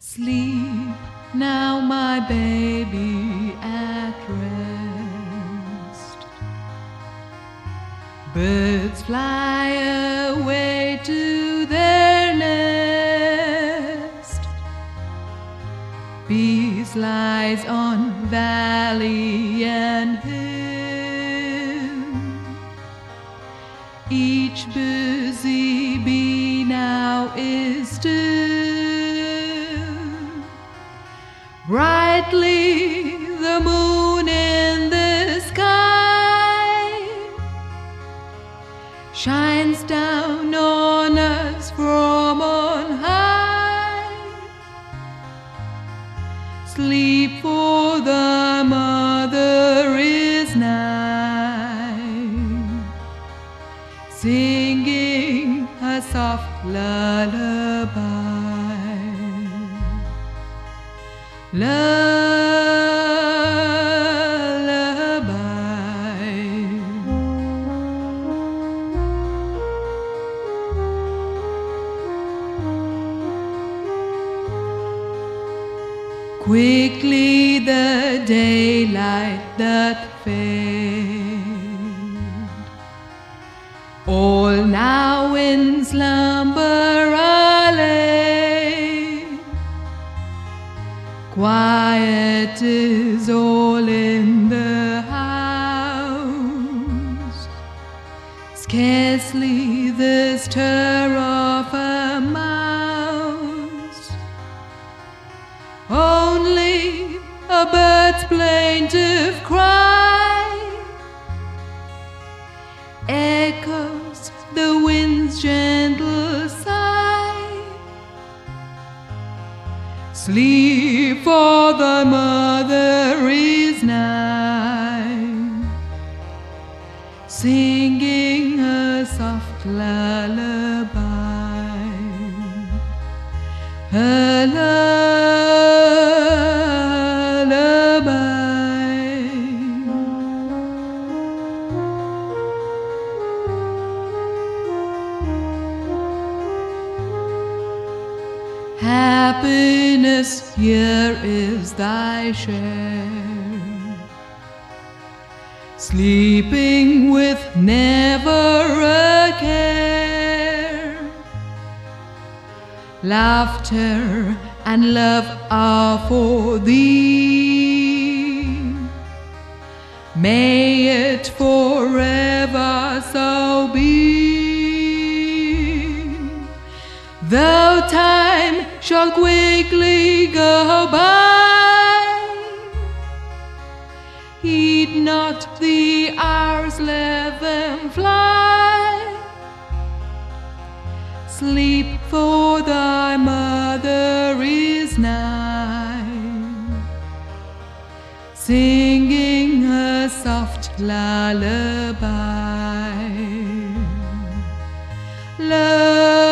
Sleep now, my baby, at rest. Birds fly away to their nest. Peace lies on valley and hill. Each busy bee now is still. Brightly the moon in the sky shines down on us from on high. Sleep, for the mother is nigh, singing a soft lullaby. Lullaby. Quickly the daylight doth fade. All now in slumber are laid. Quiet is all in the house, scarcely the stir of a mouse. Only a bird's plaintive cry echoes the wind's gentle sigh. Sleep, for thy mother is nigh, singing a soft lullaby, a lullaby. Happiness, here is thy share, sleeping with never a care. Laughter and love are for thee. May it forever so be. Though time shall quickly go by, heed not the hours, let them fly. Sleep, for thy mother is nigh, singing a soft lullaby.